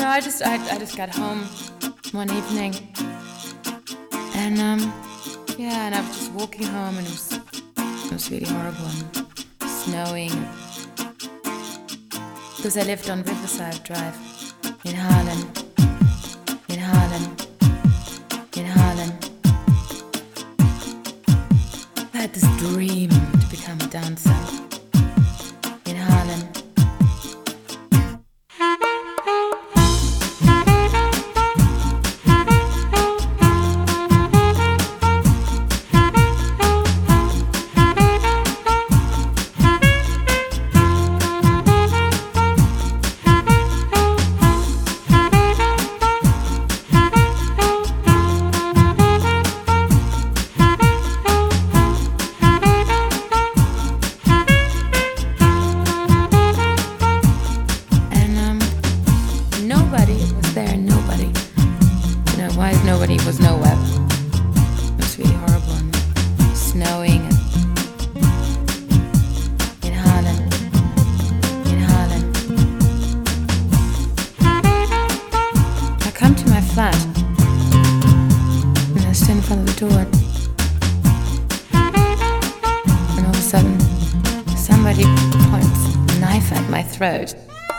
I just got home one evening, and and I was just walking home, and it was really horrible and snowing, because I lived on Riverside Drive in Harlem. I had this dream to become a dancer in Harlem. Nobody was nowhere. It was really horrible and snowing in Harlem. I come to my flat and I stand in front of the door, and all of a sudden somebody points a knife at my throat.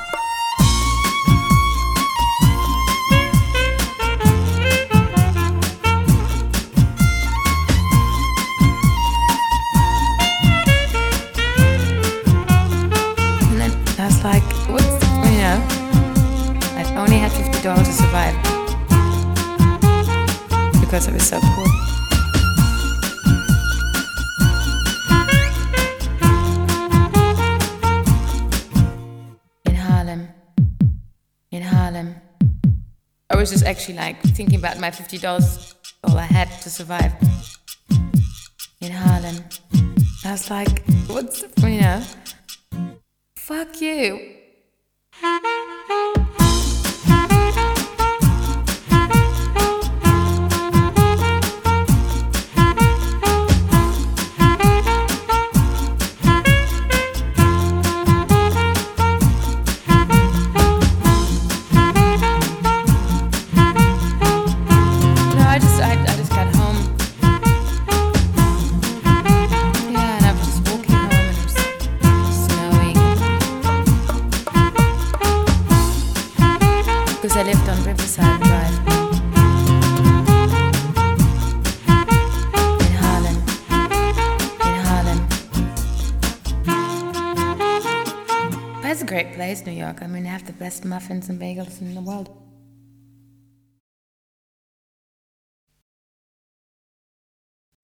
Like, I only had $50 to survive because I was so poor. In Harlem. I was just actually like thinking about my $50, all I had to survive. In Harlem. I was like, fuck you. I just got home. Yeah, and I was just walking home, and it was snowing, because I lived on Riverside Drive in Harlem. But it's a great place, New York. I mean, they have the best muffins and bagels in the world.